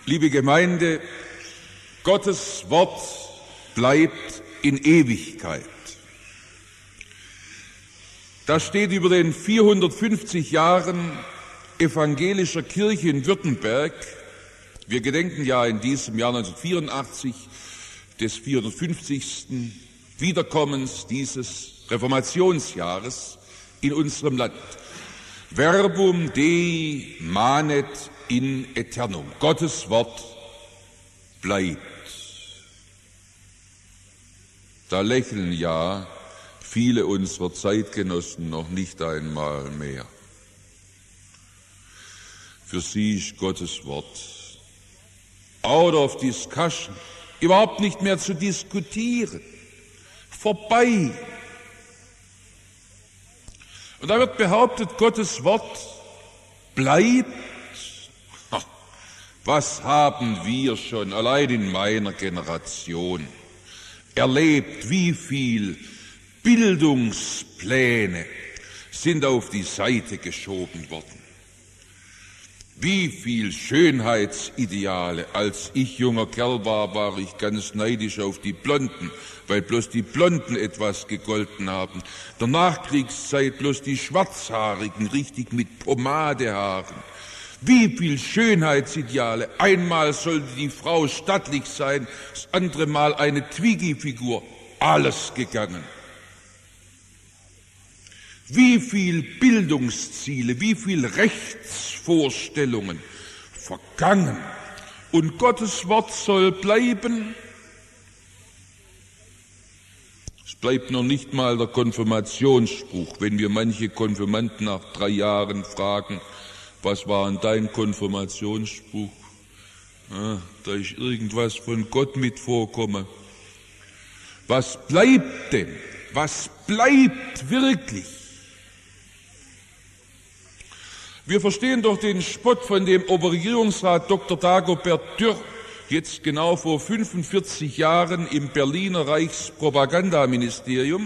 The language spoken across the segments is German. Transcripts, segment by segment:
Liebe Gemeinde, Gottes Wort bleibt in Ewigkeit. Das steht über den 450 Jahren evangelischer Kirche in Württemberg. Wir gedenken ja in diesem Jahr 1984 des 450. Wiederkommens dieses Reformationsjahres in unserem Land. Verbum Dei manet in aeternum. Gottes Wort bleibt. Da lächeln ja viele unserer Zeitgenossen noch nicht einmal mehr. Für sie ist Gottes Wort out of discussion, überhaupt nicht mehr zu diskutieren, vorbei. Und da wird behauptet, Gottes Wort bleibt. Was haben wir schon allein in meiner Generation erlebt, wie viel Bildungspläne sind auf die Seite geschoben worden. Wie viel Schönheitsideale. Als ich junger Kerl war, war ich ganz neidisch auf die Blonden, weil bloß die Blonden etwas gegolten haben. Der Nachkriegszeit bloß die Schwarzhaarigen, richtig mit Pomadehaaren. Wie viel Schönheitsideale. Einmal sollte die Frau stattlich sein, das andere Mal eine Twiggy-Figur. Alles gegangen. Wie viel Bildungsziele, wie viel Rechtsvorstellungen vergangen. Und Gottes Wort soll bleiben. Es bleibt noch nicht mal der Konfirmationsspruch, wenn wir manche Konfirmanden nach 3 Jahren fragen, was war denn dein Konfirmationsspruch? Da ist irgendwas von Gott mit vorkomme. Was bleibt denn? Was bleibt wirklich? Wir verstehen doch den Spott von dem Oberregierungsrat Dr. Dagobert Dürr, jetzt genau vor 45 Jahren im Berliner Reichspropagandaministerium,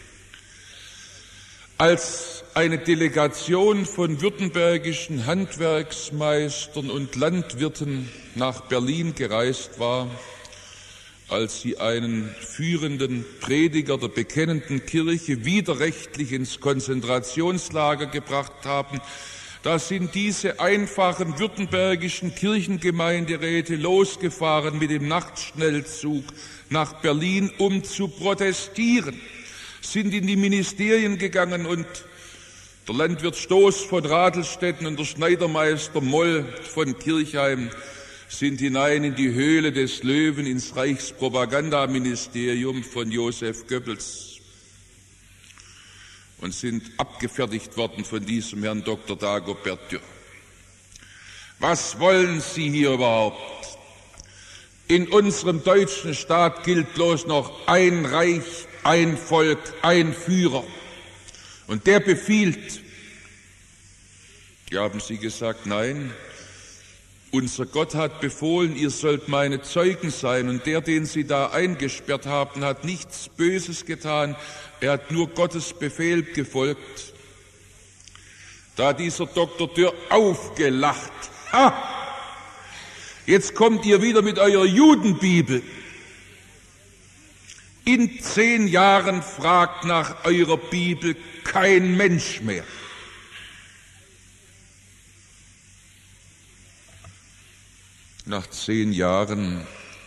als eine Delegation von württembergischen Handwerksmeistern und Landwirten nach Berlin gereist war, als sie einen führenden Prediger der bekennenden Kirche widerrechtlich ins Konzentrationslager gebracht haben. Da sind diese einfachen württembergischen Kirchengemeinderäte losgefahren mit dem Nachtschnellzug nach Berlin, um zu protestieren, sind in die Ministerien gegangen und der Landwirt Stoß von Radelstetten und der Schneidermeister Moll von Kirchheim sind hinein in die Höhle des Löwen ins Reichspropagandaministerium von Josef Goebbels und sind abgefertigt worden von diesem Herrn Dr. Dagobert Dürr. Was wollen Sie hier überhaupt? In unserem deutschen Staat gilt bloß noch ein Reich, ein Volk, ein Führer. Und der befiehlt. Die haben Sie gesagt, nein, unser Gott hat befohlen, ihr sollt meine Zeugen sein. Und der, den Sie da eingesperrt haben, hat nichts Böses getan. Er hat nur Gottes Befehl gefolgt. Da hat dieser Dr. Dürr aufgelacht. Ha! Jetzt kommt ihr wieder mit eurer Judenbibel. In 10 Jahren fragt nach eurer Bibel kein Mensch mehr. Nach 10 Jahren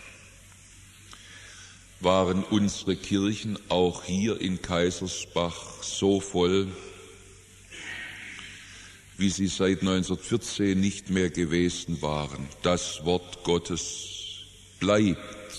waren unsere Kirchen auch hier in Kaisersbach so voll, wie sie seit 1914 nicht mehr gewesen waren. Das Wort Gottes bleibt.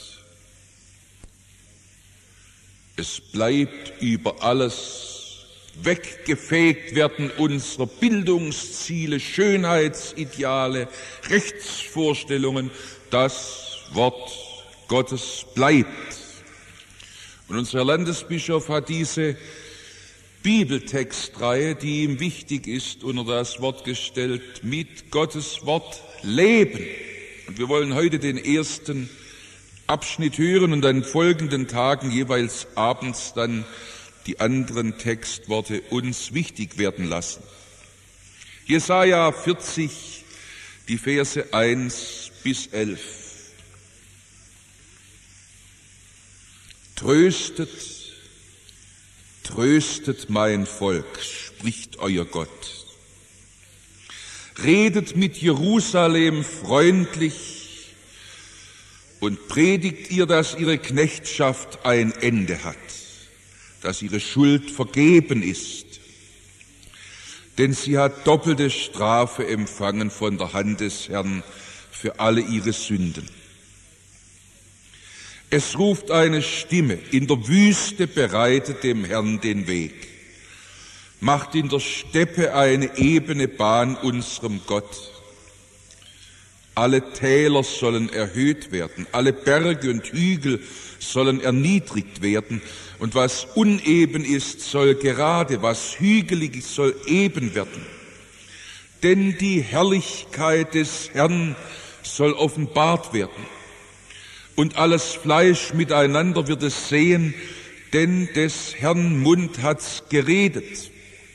Es bleibt über alles. Weggefegt werden unsere Bildungsziele, Schönheitsideale, Rechtsvorstellungen. Das Wort Gottes bleibt. Und unser Landesbischof hat diese Bibeltextreihe, die ihm wichtig ist, unter das Wort gestellt, mit Gottes Wort leben. Und wir wollen heute den ersten Abschnitt hören und an folgenden Tagen jeweils abends dann die anderen Textworte uns wichtig werden lassen. Jesaja 40, die Verse 1 bis 11. Tröstet, tröstet mein Volk, spricht euer Gott. Redet mit Jerusalem freundlich und predigt ihr, dass ihre Knechtschaft ein Ende hat, dass ihre Schuld vergeben ist. Denn sie hat doppelte Strafe empfangen von der Hand des Herrn für alle ihre Sünden. Es ruft eine Stimme, in der Wüste bereitet dem Herrn den Weg. Macht in der Steppe eine ebene Bahn unserem Gott. Alle Täler sollen erhöht werden, alle Berge und Hügel sollen erniedrigt werden, und was uneben ist, soll gerade, was hügelig ist, soll eben werden. Denn die Herrlichkeit des Herrn soll offenbart werden, und alles Fleisch miteinander wird es sehen, denn des Herrn Mund hat's geredet.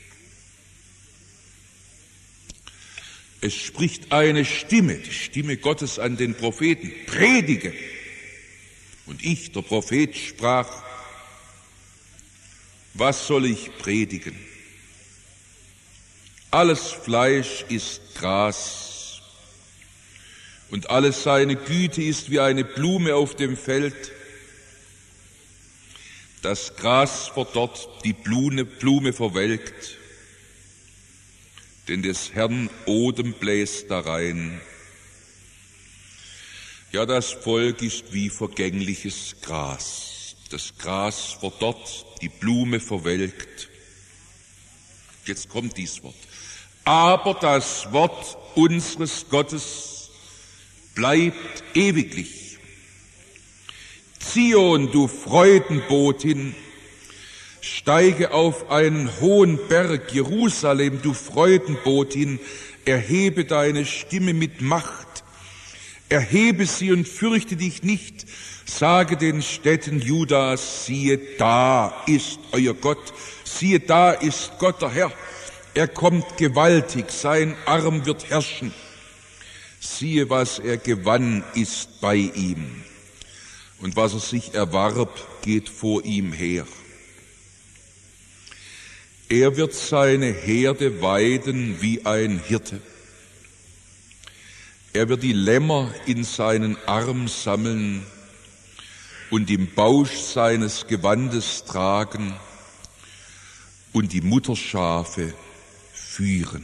Es spricht eine Stimme, die Stimme Gottes an den Propheten: Predige. Und ich, der Prophet, sprach: Was soll ich predigen? Alles Fleisch ist Gras, und alle seine Güte ist wie eine Blume auf dem Feld. Das Gras verdorrt, die Blume verwelkt, denn des Herrn Odem bläst darein. Ja, das Volk ist wie vergängliches Gras. Das Gras verdorrt, die Blume verwelkt. Jetzt kommt dies Wort. Aber das Wort unseres Gottes bleibt ewiglich. Zion, du Freudenbotin, steige auf einen hohen Berg, Jerusalem, du Freudenbotin, erhebe deine Stimme mit Macht, erhebe sie und fürchte dich nicht, sage den Städten Judas, siehe, da ist euer Gott, siehe, da ist Gott der Herr, er kommt gewaltig, sein Arm wird herrschen, siehe, was er gewann, ist bei ihm, und was er sich erwarb, geht vor ihm her. Er wird seine Herde weiden wie ein Hirte. Er wird die Lämmer in seinen Arm sammeln und im Bausch seines Gewandes tragen und die Mutterschafe führen.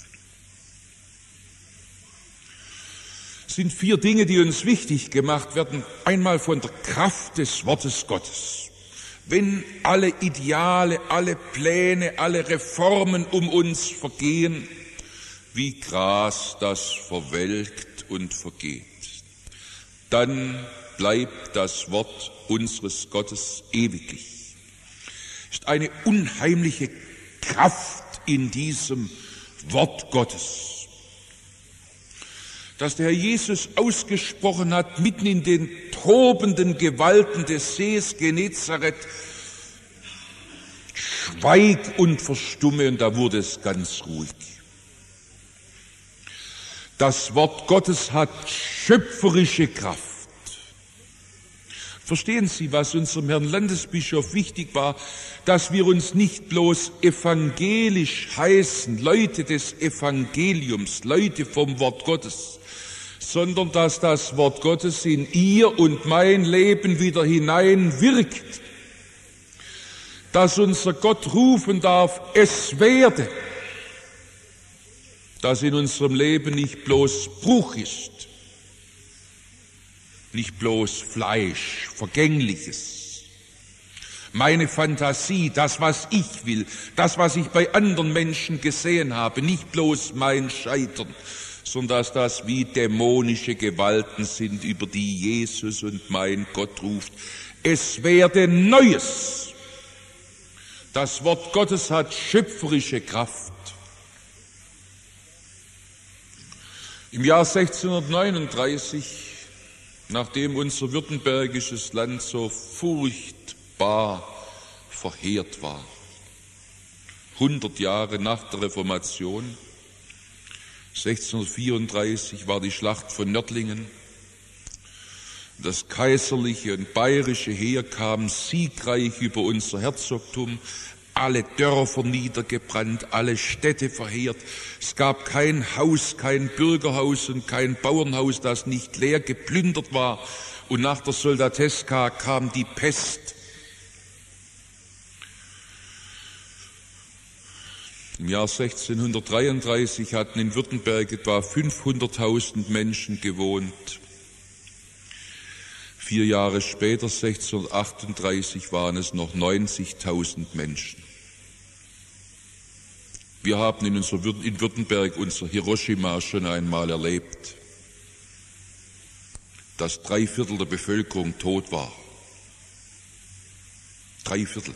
Es sind 4 Dinge, die uns wichtig gemacht werden. Einmal von der Kraft des Wortes Gottes. Wenn alle Ideale, alle Pläne, alle Reformen um uns vergehen, wie Gras, das verwelkt und vergeht, dann bleibt das Wort unseres Gottes ewiglich. Es ist eine unheimliche Kraft in diesem Wort Gottes, das der Herr Jesus ausgesprochen hat, mitten in den tobenden Gewalten des Sees Genezareth. Schweig und verstumme, und da wurde es ganz ruhig. Das Wort Gottes hat schöpferische Kraft. Verstehen Sie, was unserem Herrn Landesbischof wichtig war, dass wir uns nicht bloß evangelisch heißen, Leute des Evangeliums, Leute vom Wort Gottes, sondern dass das Wort Gottes in ihr und mein Leben wieder hinein wirkt, dass unser Gott rufen darf, es werde, dass in unserem Leben nicht bloß Bruch ist, nicht bloß Fleisch, Vergängliches, meine Fantasie, das, was ich will, das, was ich bei anderen Menschen gesehen habe, nicht bloß mein Scheitern, sondern dass das wie dämonische Gewalten sind, über die Jesus und mein Gott ruft. Es werde Neues. Das Wort Gottes hat schöpferische Kraft. Im Jahr 1639, nachdem unser württembergisches Land so furchtbar verheert war, 100 Jahre nach der Reformation, 1634 war die Schlacht von Nördlingen. Das kaiserliche und bayerische Heer kam siegreich über unser Herzogtum, alle Dörfer niedergebrannt, alle Städte verheert. Es gab kein Haus, kein Bürgerhaus und kein Bauernhaus, das nicht leer geplündert war. Und nach der Soldateska kam die Pest. Im Jahr 1633 hatten in Württemberg etwa 500.000 Menschen gewohnt. 4 Jahre später, 1638, waren es noch 90.000 Menschen. Wir haben in Württemberg unser Hiroshima schon einmal erlebt, dass 3/4 der Bevölkerung tot war. 3/4.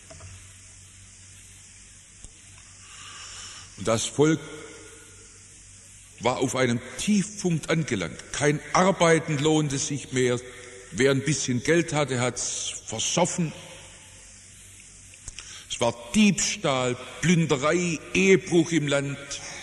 Und das Volk war auf einem Tiefpunkt angelangt. Kein Arbeiten lohnte sich mehr. Wer ein bisschen Geld hatte, hat's versoffen. Es war Diebstahl, Plünderei, Ehebruch im Land.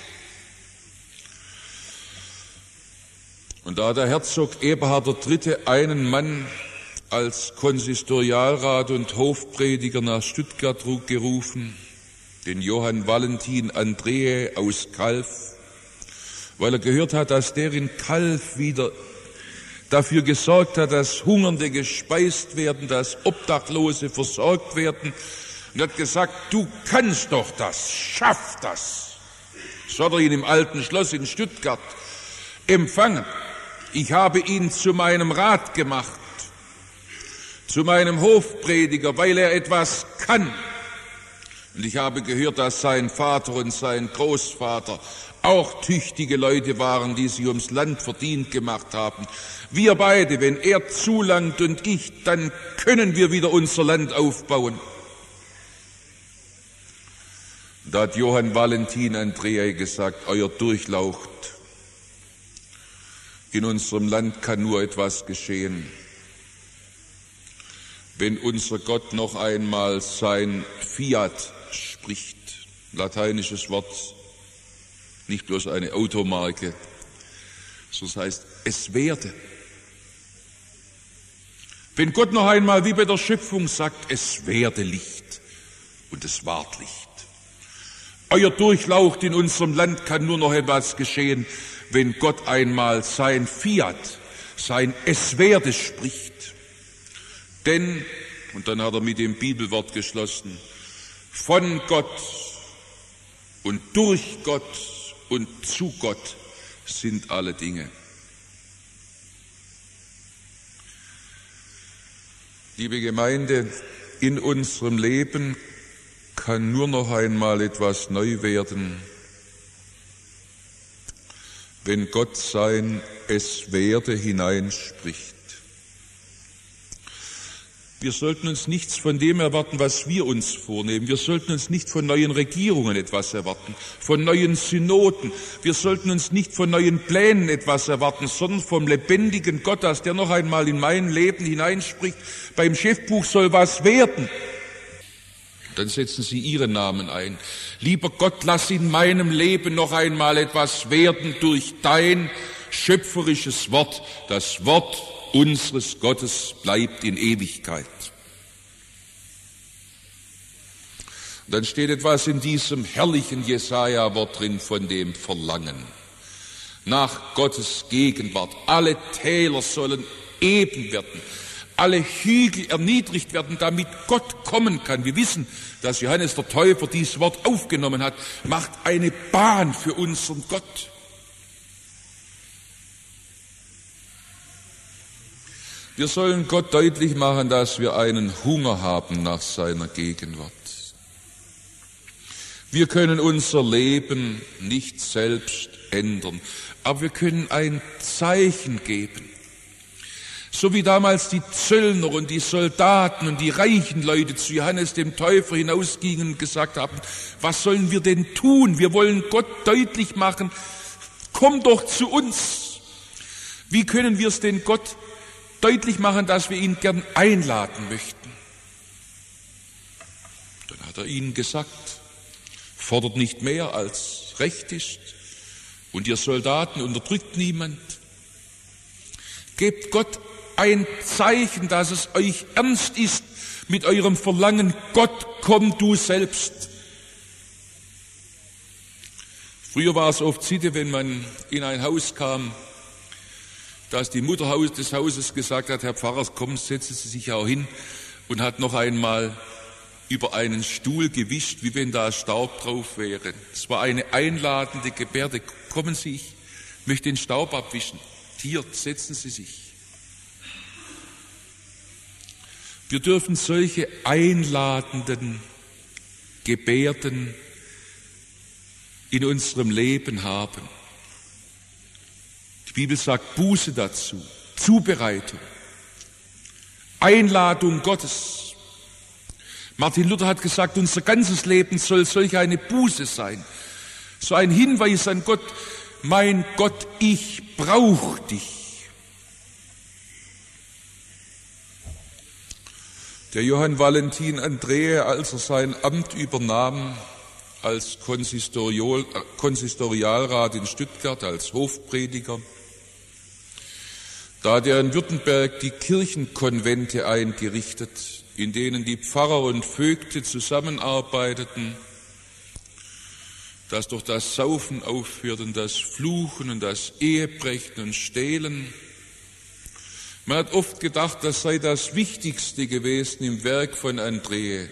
Und da der Herzog Eberhard III. Einen Mann als Konsistorialrat und Hofprediger nach Stuttgart gerufen, den Johann Valentin Andreae aus Calw, weil er gehört hat, dass der in Calw wieder dafür gesorgt hat, dass Hungernde gespeist werden, dass Obdachlose versorgt werden, und hat gesagt, du kannst doch das, schaff das. So hat er ihn im alten Schloss in Stuttgart empfangen. Ich habe ihn zu meinem Rat gemacht, zu meinem Hofprediger, weil er etwas kann. Und ich habe gehört, dass sein Vater und sein Großvater auch tüchtige Leute waren, die sich ums Land verdient gemacht haben. Wir beide, wenn er zulangt und ich, dann können wir wieder unser Land aufbauen. Da hat Johann Valentin Andreae gesagt, euer Durchlaucht, in unserem Land kann nur etwas geschehen, wenn unser Gott noch einmal sein Fiat spricht, lateinisches Wort, nicht bloß eine Automarke, das heißt, es werde. Wenn Gott noch einmal wie bei der Schöpfung sagt, es werde Licht, und es ward Licht. Euer Durchlaucht in unserem Land kann nur noch etwas geschehen, wenn Gott einmal sein Fiat, sein Es werde spricht. Denn, und dann hat er mit dem Bibelwort geschlossen, von Gott und durch Gott und zu Gott sind alle Dinge. Liebe Gemeinde, in unserem Leben kann nur noch einmal etwas neu werden, wenn Gott sein Es werde hineinspricht. Wir sollten uns nichts von dem erwarten, was wir uns vornehmen. Wir sollten uns nicht von neuen Regierungen etwas erwarten, von neuen Synoden. Wir sollten uns nicht von neuen Plänen etwas erwarten, sondern vom lebendigen Gott, dass der noch einmal in mein Leben hineinspricht. Beim Chefbuch soll was werden. Dann setzen Sie Ihren Namen ein. Lieber Gott, lass in meinem Leben noch einmal etwas werden durch dein schöpferisches Wort. Das Wort unseres Gottes bleibt in Ewigkeit. Und dann steht etwas in diesem herrlichen Jesaja-Wort drin von dem Verlangen nach Gottes Gegenwart. Alle Täler sollen eben werden, alle Hügel erniedrigt werden, damit Gott kommen kann. Wir wissen, dass Johannes der Täufer dieses Wort aufgenommen hat, macht eine Bahn für unseren Gott. Wir sollen Gott deutlich machen, dass wir einen Hunger haben nach seiner Gegenwart. Wir können unser Leben nicht selbst ändern, aber wir können ein Zeichen geben. So wie damals die Zöllner und die Soldaten und die reichen Leute zu Johannes dem Täufer hinausgingen und gesagt haben, was sollen wir denn tun? Wir wollen Gott deutlich machen, komm doch zu uns. Wie können wir es denn Gott deutlich machen, dass wir ihn gern einladen möchten? Dann hat er ihnen gesagt, fordert nicht mehr als recht ist, Und ihr Soldaten, unterdrückt niemand. Gebt Gott ein Zeichen, dass es euch ernst ist mit eurem Verlangen, Gott, komm du selbst. Früher war es oft Sitte, wenn man in ein Haus kam, dass die Mutter des Hauses gesagt hat, Herr Pfarrer, komm, setzen Sie sich auch hin, und hat noch einmal über einen Stuhl gewischt, wie wenn da Staub drauf wäre. Es war eine einladende Gebärde. Kommen Sie, ich möchte den Staub abwischen. Hier, setzen Sie sich. Wir dürfen solche einladenden Gebärden in unserem Leben haben. Die Bibel sagt Buße dazu, Zubereitung, Einladung Gottes. Martin Luther hat gesagt, unser ganzes Leben soll solch eine Buße sein. So ein Hinweis an Gott, mein Gott, ich brauche dich. Der Johann Valentin Andreae, als er sein Amt übernahm, als Konsistorialrat in Stuttgart, als Hofprediger, da hat er in Württemberg die Kirchenkonvente eingerichtet, in denen die Pfarrer und Vögte zusammenarbeiteten, das durch das Saufen aufhört und das Fluchen und das Ehebrechen und Stehlen. Man hat oft gedacht, das sei das Wichtigste gewesen im Werk von Andreae.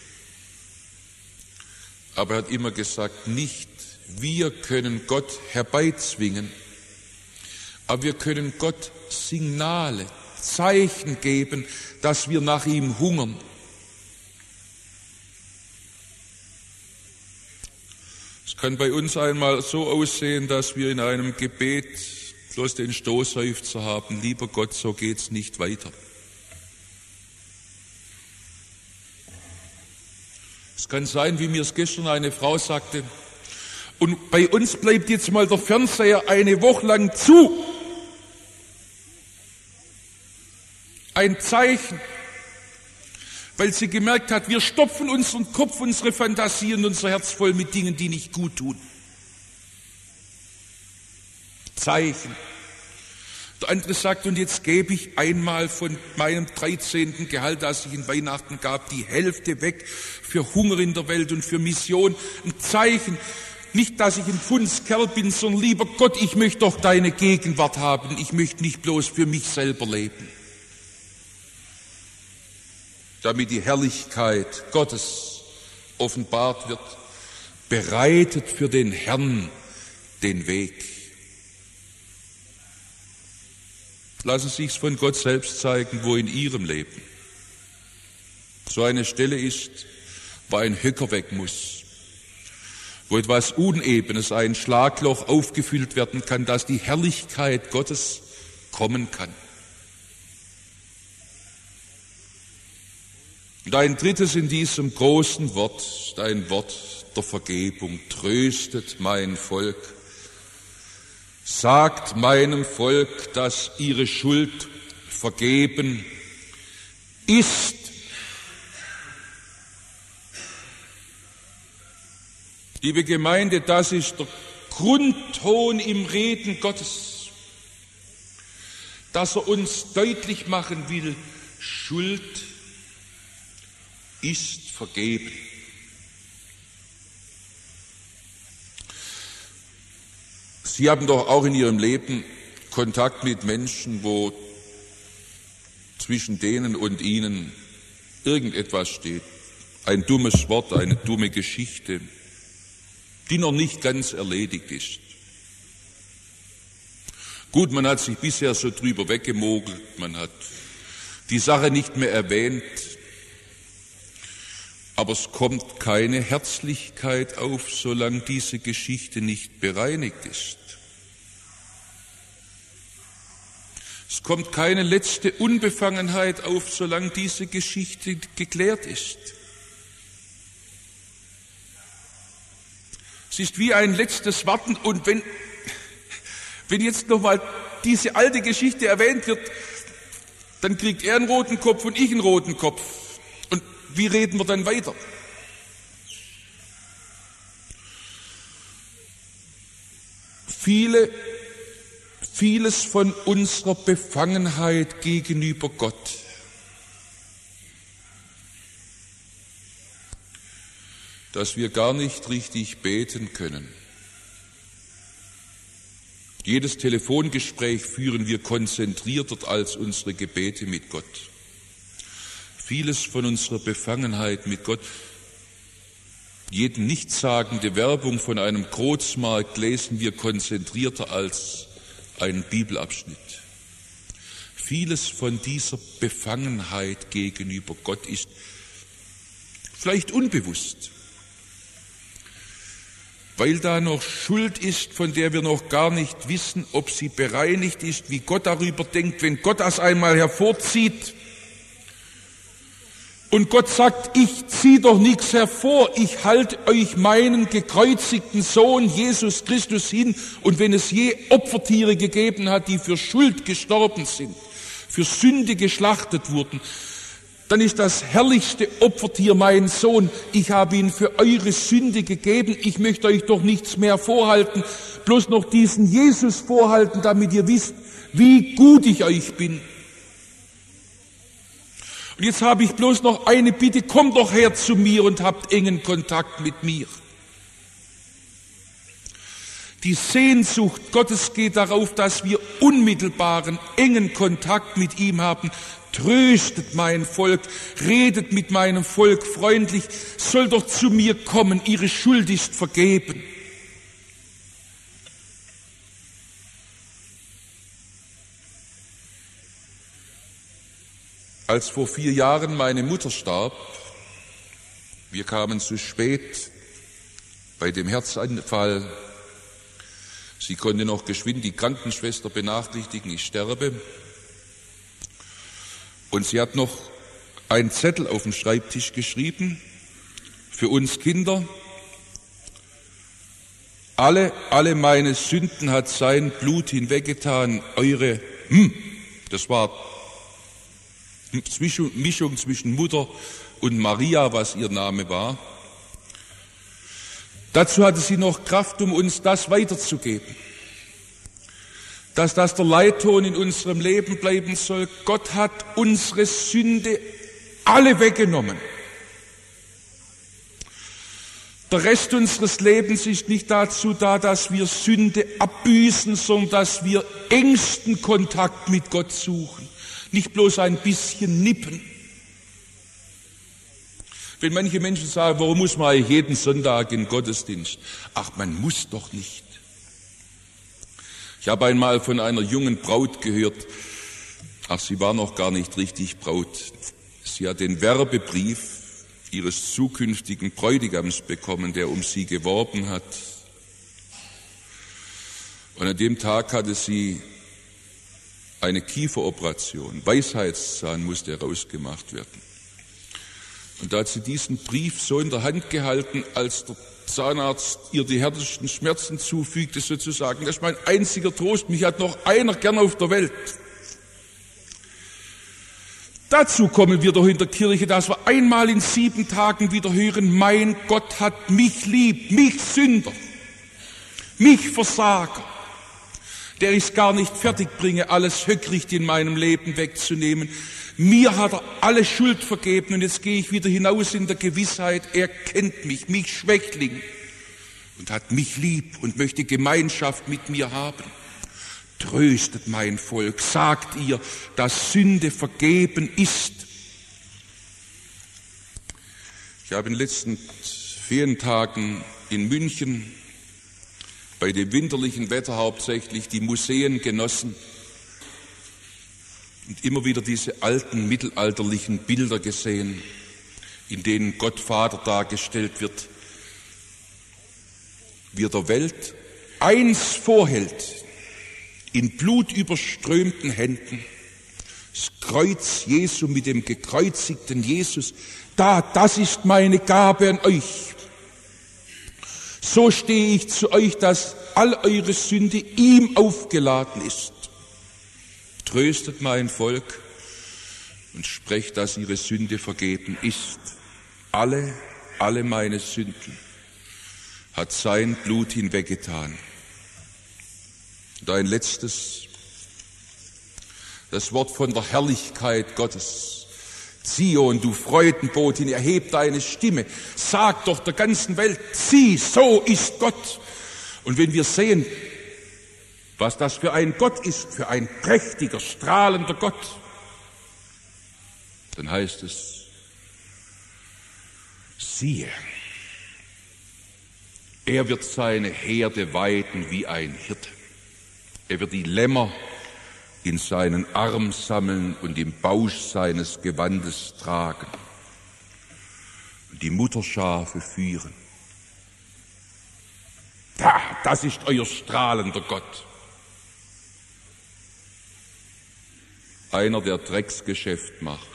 Aber er hat immer gesagt, nicht wir können Gott herbeizwingen, aber wir können Gott Signale, Zeichen geben, dass wir nach ihm hungern. Es kann bei uns einmal so aussehen, dass wir in einem Gebet bloß den Stoßseufzer haben, lieber Gott, so geht's nicht weiter. Es kann sein, wie mir es gestern eine Frau sagte, und bei uns bleibt jetzt mal der Fernseher eine Woche lang zu. Ein Zeichen, weil sie gemerkt hat, wir stopfen unseren Kopf, unsere Fantasie und unser Herz voll mit Dingen, die nicht gut tun. Zeichen. Der andere sagt, und jetzt gebe ich einmal von meinem 13. Gehalt, das ich in Weihnachten gab, die Hälfte weg für Hunger in der Welt und für Mission. Ein Zeichen, nicht, dass ich ein Pfundskerl bin, sondern lieber Gott, ich möchte doch deine Gegenwart haben. Ich möchte nicht bloß für mich selber leben. Damit die Herrlichkeit Gottes offenbart wird, bereitet für den Herrn den Weg. Lassen Sie sich's von Gott selbst zeigen, wo in Ihrem Leben so eine Stelle ist, wo ein Höcker weg muss, wo etwas Unebenes, ein Schlagloch aufgefüllt werden kann, dass die Herrlichkeit Gottes kommen kann. Und ein drittes in diesem großen Wort ist ein Wort der Vergebung. Tröstet mein Volk. Sagt meinem Volk, dass ihre Schuld vergeben ist. Liebe Gemeinde, das ist der Grundton im Reden Gottes, dass er uns deutlich machen will, Schuld ist vergeben. Sie haben doch auch in Ihrem Leben Kontakt mit Menschen, wo zwischen denen und Ihnen irgendetwas steht. Ein dummes Wort, eine dumme Geschichte, die noch nicht ganz erledigt ist. Gut, man hat sich bisher so drüber weggemogelt, man hat die Sache nicht mehr erwähnt, aber es kommt keine Herzlichkeit auf, solange diese Geschichte nicht bereinigt ist. Es kommt keine letzte Unbefangenheit auf, solange diese Geschichte geklärt ist. Es ist wie ein letztes Warten, und wenn jetzt nochmal diese alte Geschichte erwähnt wird, dann kriegt er einen roten Kopf und ich einen roten Kopf. Und wie reden wir dann weiter? vieles von unserer Befangenheit gegenüber Gott. Dass wir gar nicht richtig beten können. Jedes Telefongespräch führen wir konzentrierter als unsere Gebete mit Gott. Vieles von unserer Befangenheit mit Gott, jede nichtssagende Werbung von einem Großmarkt lesen wir konzentrierter als einen Bibelabschnitt. Vieles von dieser Befangenheit gegenüber Gott ist vielleicht unbewusst, weil da noch Schuld ist, von der wir noch gar nicht wissen, ob sie bereinigt ist, wie Gott darüber denkt, wenn Gott das einmal hervorzieht. Und Gott sagt, ich ziehe doch nichts hervor, ich halte euch meinen gekreuzigten Sohn Jesus Christus hin. Und wenn es je Opfertiere gegeben hat, die für Schuld gestorben sind, für Sünde geschlachtet wurden, dann ist das herrlichste Opfertier mein Sohn. Ich habe ihn für eure Sünde gegeben. Ich möchte euch doch nichts mehr vorhalten, bloß noch diesen Jesus vorhalten, damit ihr wisst, wie gut ich euch bin. Und jetzt habe ich bloß noch eine Bitte, kommt doch her zu mir und habt engen Kontakt mit mir. Die Sehnsucht Gottes geht darauf, dass wir unmittelbaren, engen Kontakt mit ihm haben. Tröstet mein Volk, redet mit meinem Volk freundlich, soll doch zu mir kommen, ihre Schuld ist vergeben. Als vor 4 Jahren meine Mutter starb, wir kamen zu spät bei dem Herzanfall, sie konnte noch geschwind die Krankenschwester benachrichtigen, ich sterbe. Und sie hat noch einen Zettel auf den Schreibtisch geschrieben, für uns Kinder. Alle meine Sünden hat sein Blut hinweggetan, das war Mischung zwischen Mutter und Maria, was ihr Name war. Dazu hatte sie noch Kraft, um uns das weiterzugeben. Dass das der Leitton in unserem Leben bleiben soll. Gott hat unsere Sünde alle weggenommen. Der Rest unseres Lebens ist nicht dazu da, dass wir Sünde abbüßen, sondern dass wir engsten Kontakt mit Gott suchen. Nicht bloß ein bisschen nippen. Wenn manche Menschen sagen, warum muss man jeden Sonntag in den Gottesdienst? Ach, man muss doch nicht. Ich habe einmal von einer jungen Braut gehört, sie war noch gar nicht richtig Braut. Sie hat den Werbebrief ihres zukünftigen Bräutigams bekommen, der um sie geworben hat. Und an dem Tag hatte sie eine Kieferoperation, Weisheitszahn musste herausgemacht werden. Und da hat sie diesen Brief so in der Hand gehalten, als der Zahnarzt ihr die härtesten Schmerzen zufügte, sozusagen. Das ist mein einziger Trost, mich hat noch einer gern auf der Welt. Dazu kommen wir doch in der Kirche, dass wir einmal in 7 Tagen wieder hören, mein Gott hat mich lieb, mich Sünder, mich Versager, der ich es gar nicht fertig bringe, alles Höckricht in meinem Leben wegzunehmen. Mir hat er alle Schuld vergeben und jetzt gehe ich wieder hinaus in der Gewissheit, er kennt mich, mich Schwächling, und hat mich lieb und möchte Gemeinschaft mit mir haben. Tröstet mein Volk, sagt ihr, dass Sünde vergeben ist. Ich habe in den letzten Ferientagen in München bei dem winterlichen Wetter hauptsächlich die Museen genossen und immer wieder diese alten mittelalterlichen Bilder gesehen, in denen Gott Vater dargestellt wird, wie er der Welt eins vorhält, in blutüberströmten Händen, das Kreuz Jesu mit dem gekreuzigten Jesus, das ist meine Gabe an euch. So stehe ich zu euch, dass all eure Sünde ihm aufgeladen ist. Tröstet mein Volk und sprecht, dass ihre Sünde vergeben ist. Alle meine Sünden hat sein Blut hinweggetan. Und ein letztes, das Wort von der Herrlichkeit Gottes. Zion, du Freudenbotin, erheb deine Stimme, sag doch der ganzen Welt, sieh, so ist Gott. Und wenn wir sehen, was das für ein Gott ist, für ein prächtiger, strahlender Gott, dann heißt es, siehe, er wird seine Herde weiden wie ein Hirte. Er wird die Lämmer in seinen Arm sammeln und im Bausch seines Gewandes tragen und die Mutterschafe führen. Das ist euer strahlender Gott. Einer, der Drecksgeschäft macht.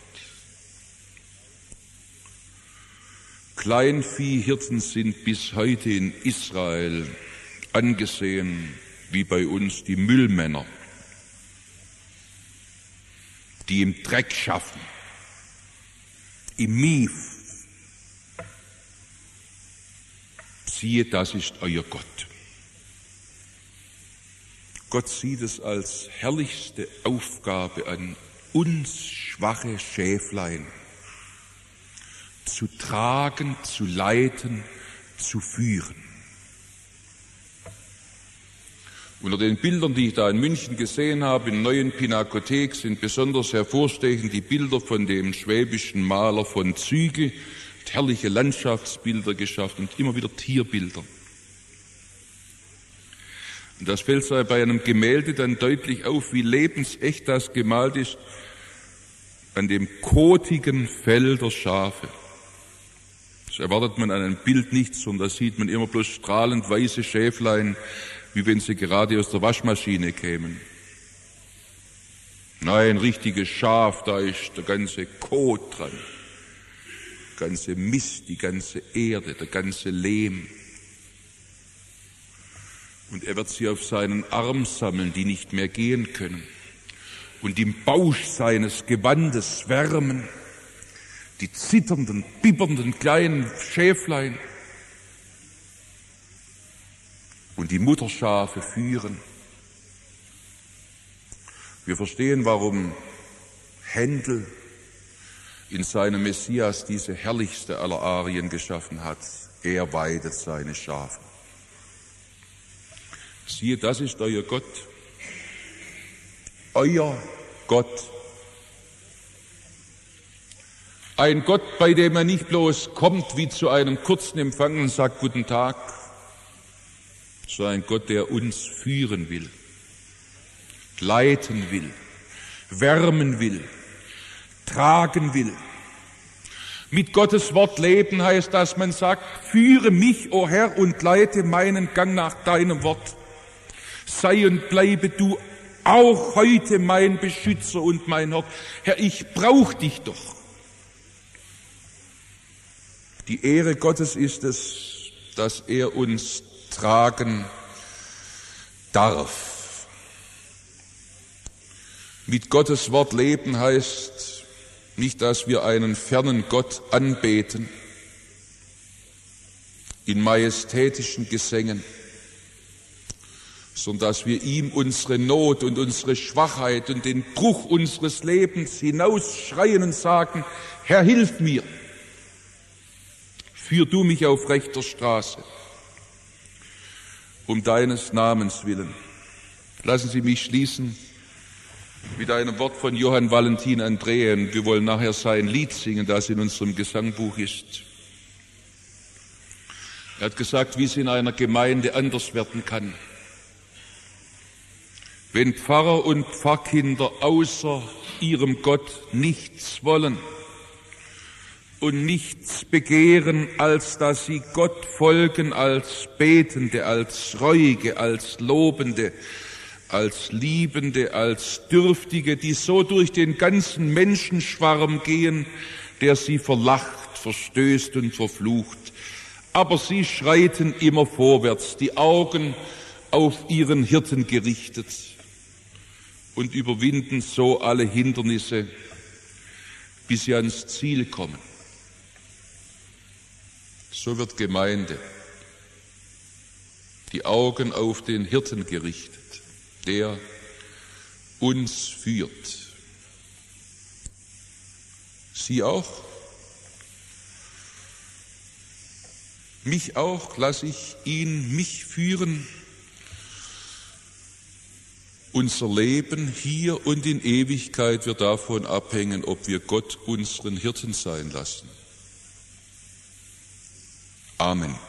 Kleinviehhirten sind bis heute in Israel angesehen wie bei uns die Müllmänner, die im Dreck schaffen, im Mief. Siehe, das ist euer Gott. Gott sieht es als herrlichste Aufgabe an, uns schwache Schäflein zu tragen, zu leiten, zu führen. Unter den Bildern, die ich da in München gesehen habe, in neuen Pinakothek, sind besonders hervorstechend die Bilder von dem schwäbischen Maler von Züge, herrliche Landschaftsbilder geschaffen und immer wieder Tierbilder. Und das fällt bei einem Gemälde dann deutlich auf, wie lebensecht das gemalt ist an dem kotigen Fell der Schafe. Das erwartet man an einem Bild nicht, sondern da sieht man immer bloß strahlend weiße Schäflein, wie wenn sie gerade aus der Waschmaschine kämen. Nein, richtiges Schaf, da ist der ganze Kot dran, der ganze Mist, die ganze Erde, der ganze Lehm. Und er wird sie auf seinen Arm sammeln, die nicht mehr gehen können, und im Bausch seines Gewandes wärmen, die zitternden, bibbernden kleinen Schäflein, und die Mutterschafe führen. Wir verstehen, warum Händel in seinem Messias diese herrlichste aller Arien geschaffen hat. Er weidet seine Schafe. Siehe, das ist euer Gott. Euer Gott. Ein Gott, bei dem er nicht bloß kommt wie zu einem kurzen Empfang und sagt Guten Tag, sondern ein Gott, der uns führen will, leiten will, wärmen will, tragen will. Mit Gottes Wort leben heißt, dass man sagt, führe mich, o Herr, und leite meinen Gang nach deinem Wort. Sei und bleibe du auch heute mein Beschützer und mein Hort. Herr, ich brauche dich doch. Die Ehre Gottes ist es, dass er uns tragen darf. Mit Gottes Wort leben heißt nicht, dass wir einen fernen Gott anbeten in majestätischen Gesängen, sondern dass wir ihm unsere Not und unsere Schwachheit und den Bruch unseres Lebens hinausschreien und sagen, Herr, hilf mir, führ du mich auf rechter Straße. Um deines Namens willen. Lassen Sie mich schließen mit einem Wort von Johann Valentin Andreen. Wir wollen nachher sein Lied singen, das in unserem Gesangbuch ist. Er hat gesagt, wie es in einer Gemeinde anders werden kann. Wenn Pfarrer und Pfarrkinder außer ihrem Gott nichts wollen und nichts begehren, als dass sie Gott folgen als Betende, als Reuige, als Lobende, als Liebende, als Dürftige, die so durch den ganzen Menschenschwarm gehen, der sie verlacht, verstößt und verflucht. Aber sie schreiten immer vorwärts, die Augen auf ihren Hirten gerichtet und überwinden so alle Hindernisse, bis sie ans Ziel kommen. So wird Gemeinde, die Augen auf den Hirten gerichtet, der uns führt. Sie auch? Mich auch? Lasse ich ihn mich führen? Unser Leben hier und in Ewigkeit wird davon abhängen, ob wir Gott unseren Hirten sein lassen. Amen.